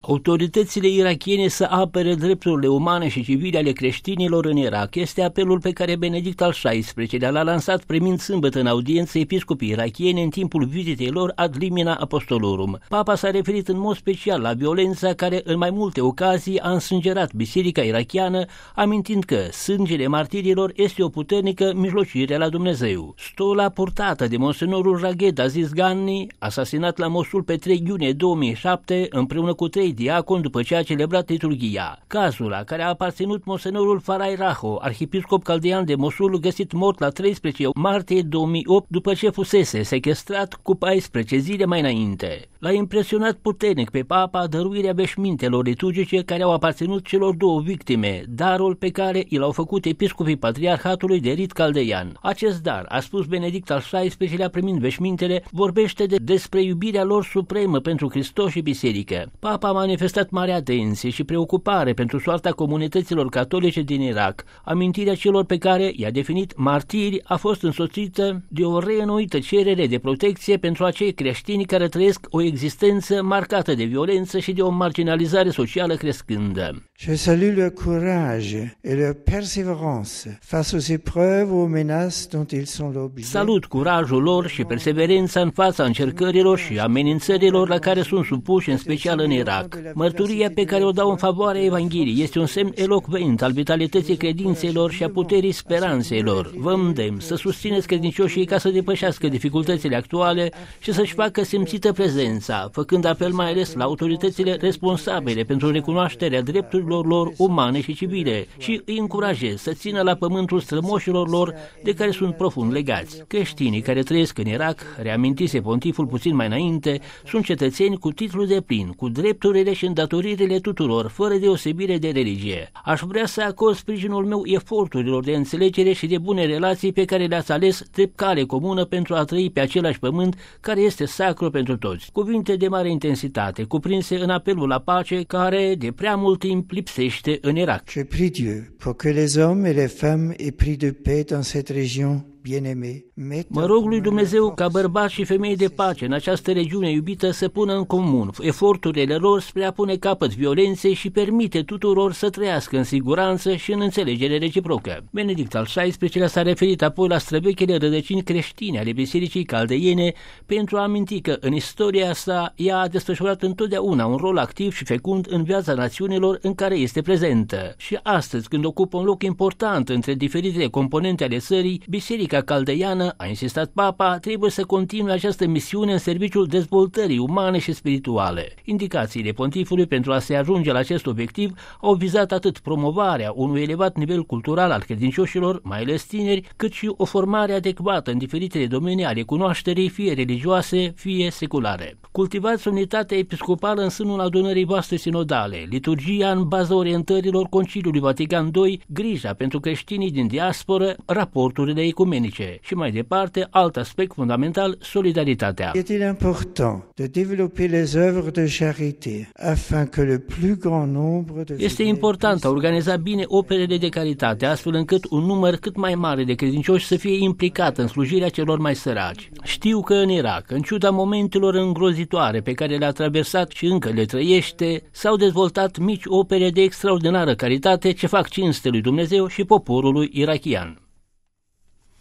autoritățile irakiene să apere drepturile umane și civile ale creștinilor în Irak este apelul pe care Benedict al XVI-lea l-a lansat primind sâmbătă în audiență episcopii irakiene în timpul vizitei lor ad limina apostolorum. Papa s-a referit în mod special la violența care în mai multe ocazii a însângerat biserica irakiană, amintind că sângele martirilor este o puternică mijlocire la Dumnezeu. Stola purtată de monsenorul Raghed Aziz Ghani, asasinat la Mosul pe 3 iunie 2007 împreună cu 3 diaconi după ce a celebrat liturghia. Cazul la care a aparținut monsenorul Farai Raho, arhiepiscop caldean de Mosul, găsit mort la 13 martie 2008 după ce fusese sequestrat cu 14 zile mai înainte. L-a impresionat puternic pe papa dăruirea veșmintelor liturgice care au aparținut celor două victime, darul pe care i l-au făcut episcopii patriarhatului de rit caldeian. Acest dar, a spus Benedict al XVI-lea primind veșmintele, vorbește despre iubirea lor supremă pentru Hristos și biserică. Papa a manifestat mare atenție și preocupare pentru soarta comunităților catolice din Irak. Amintirea celor pe care i-a definit martiri a fost însoțită de o reînnoită cerere de protecție pentru acei creștini care trăiesc o existență marcată de violență și de o marginalizare socială crescândă. Je salue leur courage et leur persévérance face aux épreuves, aux menaces dont ils sont l'objet. Salut curajul lor și perseverența în fața încercărilor și amenințărilor la care sunt supuși, în special în Irak. Mărturia pe care o dau în favoarea Evangheliei este un semn elocvent al vitalității credințelor și a puterii speranței lor. Vă îndemn să susțineți credincioșii ca să depășească dificultățile actuale și să-și facă simțită prezența, făcând apel mai ales la autoritățile responsabile pentru recunoașterea drepturilor lor umane și civile și îi încurajez să țină la pământul strămoșilor lor de care sunt profund legați. Creștinii care trăiesc în Irak, reamintise pontiful puțin mai înainte, sunt cetățeni cu titlul de plin, cu drepturile și îndatoririle tuturor, fără deosebire de religie. Aș vrea să acord sprijinul meu eforturilor de înțelegere și de bune relații pe care le-ați ales drept cale comună pentru a trăi pe același pământ care este sacru pentru toți. Cuvinte de mare intensitate, cuprinse în apelul la pace care de prea mult timp lipsește în Irak. Je prie Dieu pour que les hommes et les femmes aient pris de paix dans cette région. Mă rog lui Dumnezeu ca bărbați și femei de pace în această regiune iubită să pună în comun eforturile lor spre a pune capăt violenței și permite tuturor să trăiască în siguranță și în înțelegere reciprocă. Benedict al XVI-lea s-a referit apoi la străvechile rădăcini creștine ale bisericii caldeiene pentru a aminti că în istoria sa ea a desfășurat întotdeauna un rol activ și fecund în viața națiunilor în care este prezentă. Și astăzi, când ocupă un loc important între diferitele componente ale țării, biserica caldeiană, a insistat papa, trebuie să continue această misiune în serviciul dezvoltării umane și spirituale. Indicațiile pontifului pentru a se ajunge la acest obiectiv au vizat atât promovarea unui elevat nivel cultural al credincioșilor, mai ales tineri, cât și o formare adecvată în diferitele domenii ale cunoașterii, fie religioase, fie seculare. Cultivați unitatea episcopală în sânul adunării voastre sinodale, liturgia în baza orientărilor Conciliului Vatican II, grija pentru creștinii din diasporă, raporturile ecumenice. Și mai departe, alt aspect fundamental, solidaritatea. Este important de développer les œuvres de charité afin que le plus grand nombre de Este important a organiza bine operele de caritate, astfel încât un număr cât mai mare de credincioși să fie implicat în slujirea celor mai săraci. Știu că în Irak, în ciuda momentelor îngrozitoare pe care le-a traversat și încă le trăiește, s-au dezvoltat mici opere de extraordinară caritate ce fac cinste lui Dumnezeu și poporului irakian.